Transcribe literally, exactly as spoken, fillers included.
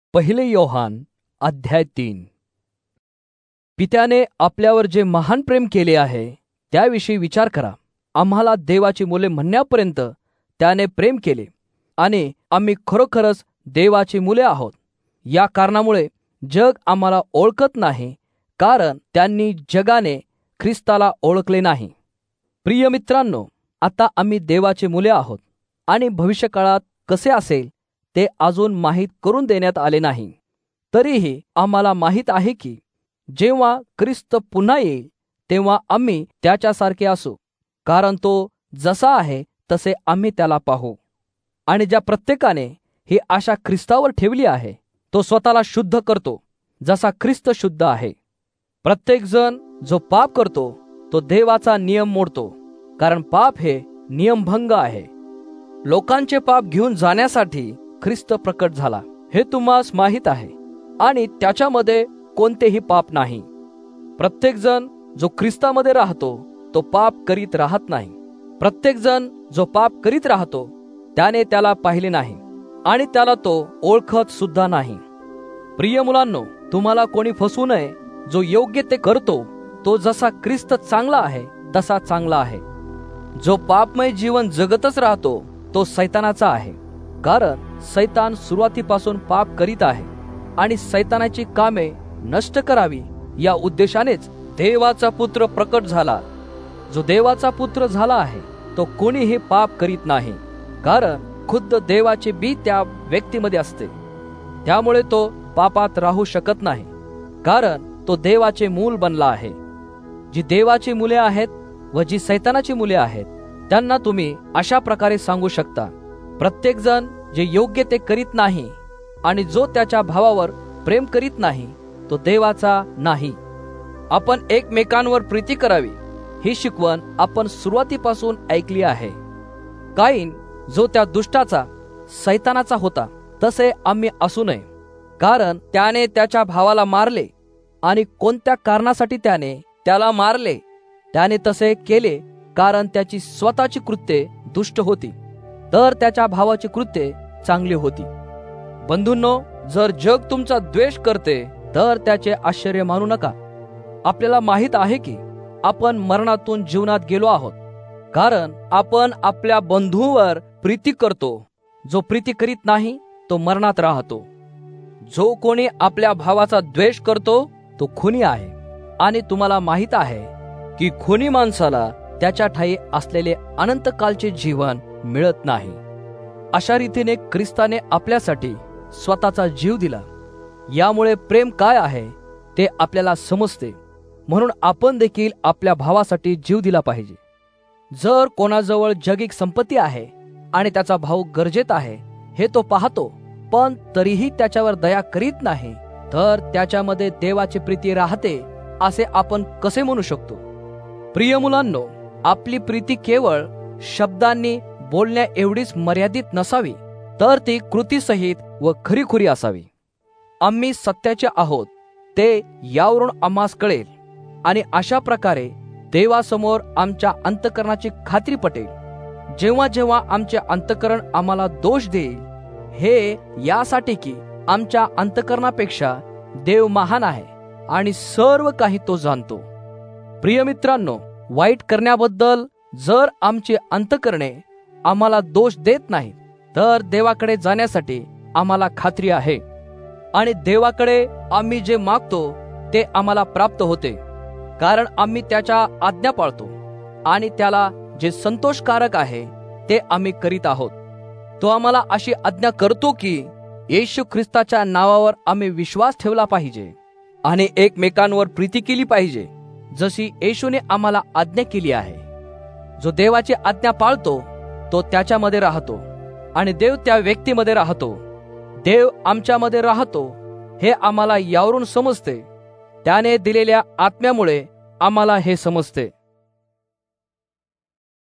पहिले योहान अध्याय तीन. पित्याने आपल्यावर जे महान प्रेम केले आहे त्याविषयी विचार करा. आम्हाला देवाची मुले म्हणण्यापर्यंत त्याने प्रेम केले आणि आम्ही खरोखरच देवाची मुले आहोत. या कारणामुळे जग आम्हाला ओळखत नाही, कारण त्यांनी जगाने ख्रिस्ताला ओळखले नाही. प्रिय मित्रांनो, आता आम्ही देवाची मुले आहोत आणि भविष्यकाळात कसे असेल ते अजून माहीत करून देण्यात आले नाही. तरीही आम्हाला माहीत आहे की जेव्हा ख्रिस्त पुन्हा येईल तेव्हा आम्ही त्याच्यासारखे असू, कारण तो जसा आहे तसे आम्ही त्याला पाहू. आणि ज्या प्रत्येकाने ही आशा ख्रिस्तावर ठेवली आहे तो स्वतःला शुद्ध करतो जसा ख्रिस्त शुद्ध आहे. प्रत्येकजण जो पाप करतो तो देवाचा नियम मोडतो, कारण पाप हे नियमभंग आहे. लोकांचे पाप घेऊन जाण्यासाठी ख्रिस्त प्रकट झाला हे तुम्हास माहीत आहे, आणि त्याच्यामध्ये कोणतेही पाप नाही. प्रत्येकजण जो ख्रिस्तामध्ये राहतो तो पाप करीत राहत नाही. प्रत्येकजण जो पाप करीत राहतो त्याने त्याला पाहिले नाही आणि त्याला तो ओळखत सुद्धा नाही. प्रिय मुलांनो, तुम्हाला कोणी फसवू नये. जो योग्य ते करतो तो जसा ख्रिस्त चांगला आहे तसा चांगला आहे. जो पापमय जीवन जगतच राहतो तो सैतानाचा आहे, कारण सैतान सुरुवातीपासून पाप करीत आहे आणि सैतानाची कामे नष्ट करावी या उद्देशानेच देवाचा पुत्र प्रकट झाला. जो देवाचा पुत्र झाला आहे तो कोणीही पाप करीत नाही, कारण खुद्द देवाचे बी त्या व्यक्तीमध्ये असते. त्यामुळे तो पापात राहू शकत नाही, कारण तो देवाचे मूल बनला आहे. जी देवाची मुले आहेत व जी सैतानाची मुले आहेत त्यांना तुम्ही अशा प्रकारे सांगू शकता, प्रत्येकजण जे योग्य ते करीत नाही आणि जो त्याच्या भावावर प्रेम करीत नाही तो देवाचा नाही. आपण एकमेकांवर प्रीती करावी ही शिकवण आपण सुरुवातीपासून ऐकली आहे. काईन जो त्या दुष्टाचा सैतानाचा होता तसे आम्ही असू नये, कारण त्याने त्याच्या भावाला मारले. आणि कोणत्या कारणासाठी त्याने त्याला मारले? त्याने तसे केले कारण त्याची स्वतःची कृत्ये दुष्ट होती, तर त्याच्या भावाची कृत्ये चांगली होती. बंधूंनो, जर जग तुमचा द्वेष करते तर त्याचे आश्चर्य मानू नका. आपल्याला माहित आहे की आपण मरणातून जीवनात गेलो आहोत, कारण आपण आपल्या बंधूवर प्रीती करतो. जो प्रीती करीत नाही तो मरणात राहतो. जो कोणी आपल्या भावाचा द्वेष करतो तो खुनी आहे, आणि तुम्हाला माहित आहे की खुनी माणसाला त्याच्या ठायी असलेले अनंतकालचे जीवन मिळत नाही. अशा रीतीने ख्रिस्ताने आपल्यासाठी स्वतःचा जीव दिला. यामुळे प्रेम काय आहे ते आपल्याला समजते, म्हणून आपण देखील आपल्या भावासाठी जीव दिला पाहिजे. जर कोणाजवळ जगिक संपत्ती आहे आणि त्याचा भाऊ गरजेत आहे हे तो पाहतो, पण तरीही त्याच्यावर दया करीत नाही, तर त्याच्यामध्ये देवाची प्रीती राहते असे आपण कसे म्हणू शकतो? प्रिय मुलांनो, आपली प्रीती केवळ शब्दांनी बोलण्या एवढीच मर्यादित नसावी, तर ती कृतीसहित व खरीखुरी असावी. आम्ही सत्याचे आहोत ते यावरून आम्हास कळेल, आणि अशा प्रकारे देवासमोर आमच्या अंतःकरणाची खात्री पटेल. जेव्हा जेव्हा आमचे अंतःकरण आम्हाला दोष देईल, हे यासाठी की आमच्या अंतःकरणापेक्षा देव महान आहे आणि सर्व काही तो जाणतो. प्रिय मित्रांनो, वाईट करण्याबद्दल जर आमची अंतःकरणे आम्हाला दोष देत नाहीत, तर देवाकडे जाण्यासाठी आम्हाला खात्री आहे, आणि देवाकडे आम्ही जे मागतो ते आम्हाला प्राप्त होते, कारण आम्ही त्याच्या आज्ञा पाळतो आणि त्याला जे संतोषकारक आहे ते आम्ही करीत आहोत. तो आम्हाला अशी आज्ञा करतो की येशू ख्रिस्ताच्या नावावर आम्ही विश्वास ठेवला पाहिजे आणि एकमेकांवर प्रीती केली पाहिजे, जशी येशूने आम्हाला आज्ञा केली आहे. जो देवाची आज्ञा पाळतो तो त्याच्यामध्ये राहतो आणि देव त्या व्यक्तीमध्ये राहतो. देव आमच्यामध्ये राहतो हे आम्हाला यावरून समजते. त्याने दिलेल्या आत्म्यामुळे आम्हाला हे समजते.